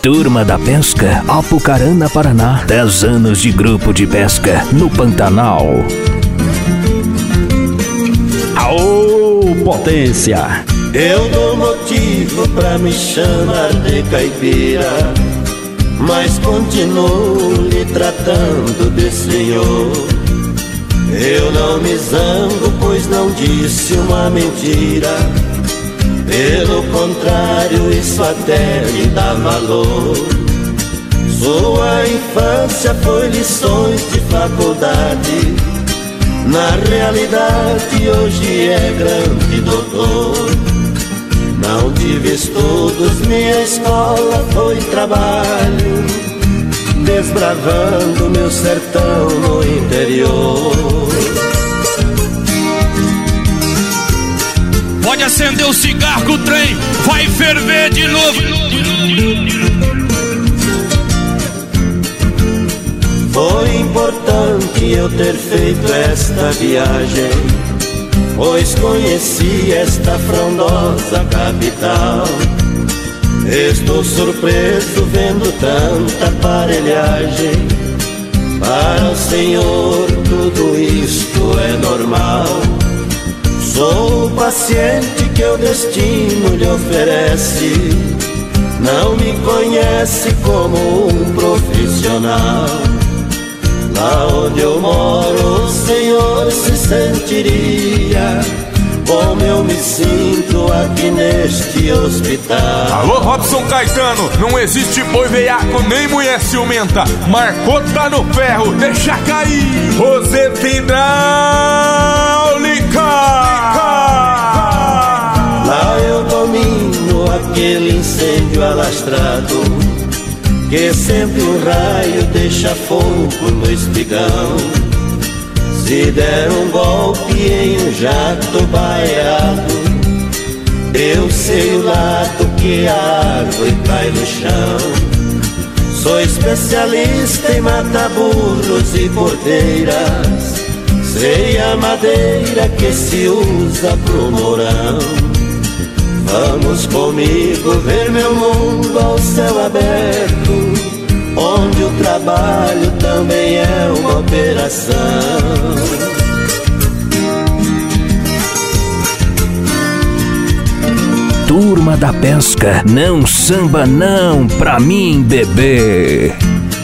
Turma da Pesca, Apucarana, Paraná. 10 anos de grupo de pesca no Pantanal. Aô, potência! Eu dou motivo pra me chamar de caipira, mas continuo lhe tratando de senhor. Eu não me zango, pois não disse uma mentira. Pelo contrário, isso até me dá valor. Sua infância foi lições de faculdade. Na realidade, hoje é grande doutor. Não tive estudos, minha escola foi trabalho, desbravando meu sertão no interior. Pode acender o cigarro que o trem vai ferver de novo. Foi importante eu ter feito esta viagem, pois conheci esta frondosa capital. Estou surpreso vendo tanta aparelhagem. Para o senhor tudo isto é normal. Sou o paciente que o destino lhe oferece. Não me conhece como um profissional. Lá onde eu moro, o senhor se sentiria como eu me sinto aqui neste hospital. Alô, Robson Caetano, não existe boi veiaco nem mulher ciumenta. Marcou, tá no ferro, deixa cair. Roseta hidráulica. Lá eu domino aquele incêndio alastrado, que sempre um raio deixa fogo no espigão. Se der um golpe em um jato baiado, eu sei o lado que a árvore cai no chão. Sou especialista em matar burros e cordeiras. Sei a madeira que se usa pro morão. Vamos comigo ver meu mundo ao céu aberto, onde o trabalho também é uma operação. Turma da Pesca, não samba não pra mim, bebê.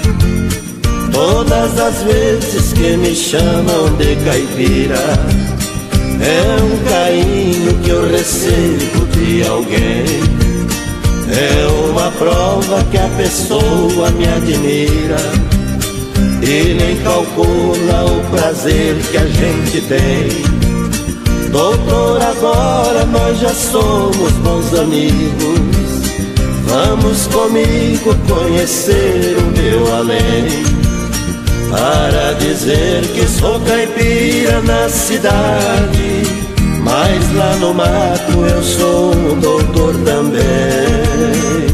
Todas as vezes que me chamam de caipira, é um carinho que eu recebo de alguém. É uma prova que a pessoa me admira e nem calcula o prazer que a gente tem. Doutor, agora nós já somos bons amigos. Vamos comigo conhecer o meu além, para dizer que sou caipira na cidade, mas lá no mato eu sou um doutor também.